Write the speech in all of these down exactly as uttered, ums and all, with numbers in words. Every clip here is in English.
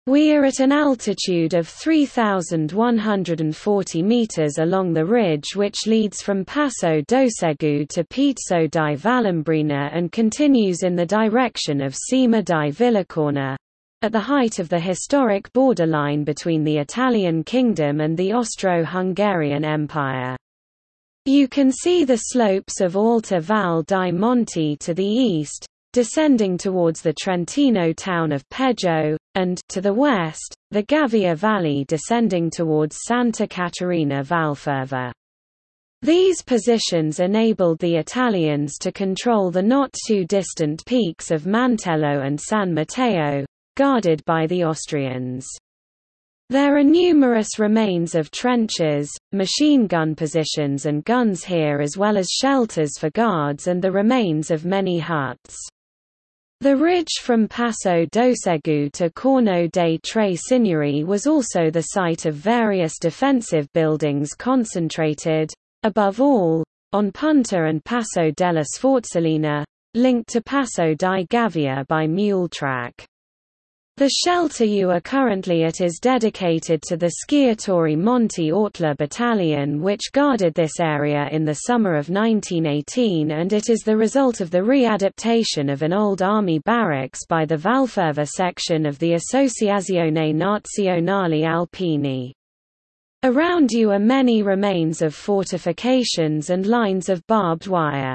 We are at an altitude of three thousand one hundred forty meters along the ridge which leads from Passo do Cego to Pizzo di Valambrina and continues in the direction of Cima di Villacorna, at the height of the historic borderline between the Italian kingdom and the Austro-Hungarian Empire. You can see the slopes of Alta Val di Monte to the east, descending towards the Trentino town of Peggio, and, to the west, the Gavia Valley descending towards Santa Caterina Valferva. These positions enabled the Italians to control the not-too-distant peaks of Mantello and San Matteo, guarded by the Austrians. There are numerous remains of trenches, machine gun positions and guns here, as well as shelters for guards and the remains of many huts. The ridge from Passo do Cego to Corno dei Tre Signori was also the site of various defensive buildings concentrated, above all, on Punta and Passo della Sforzellina, linked to Passo di Gavia by mule track. The shelter you are currently at is dedicated to the Sciatori Monte Ortler Battalion, which guarded this area in the summer of nineteen eighteen, and it is the result of the readaptation of an old army barracks by the Valferva section of the Associazione Nazionale Alpini. Around you are many remains of fortifications and lines of barbed wire.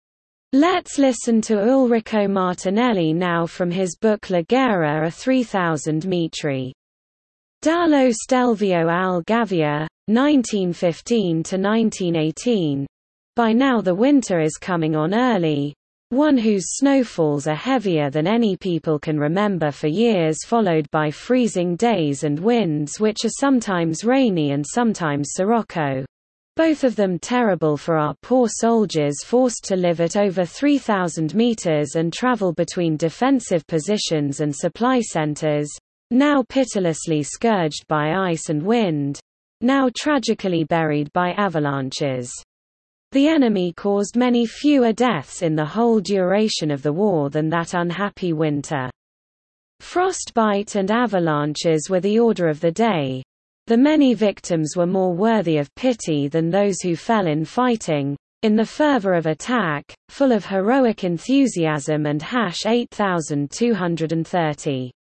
Let's listen to Ulrico Martinelli now from his book La Guerra a three thousand metri. Dallo Stelvio al Gavia, nineteen fifteen to nineteen eighteen. By now the winter is coming on early, one whose snowfalls are heavier than any people can remember for years, followed by freezing days and winds which are sometimes rainy and sometimes sirocco. Both of them terrible for our poor soldiers forced to live at over three thousand meters and travel between defensive positions and supply centers, now pitilessly scourged by ice and wind, now tragically buried by avalanches. The enemy caused many fewer deaths in the whole duration of the war than that unhappy winter. Frostbite and avalanches were the order of the day. The many victims were more worthy of pity than those who fell in fighting, in the fervor of attack, full of heroic enthusiasm and eight thousand two hundred thirty.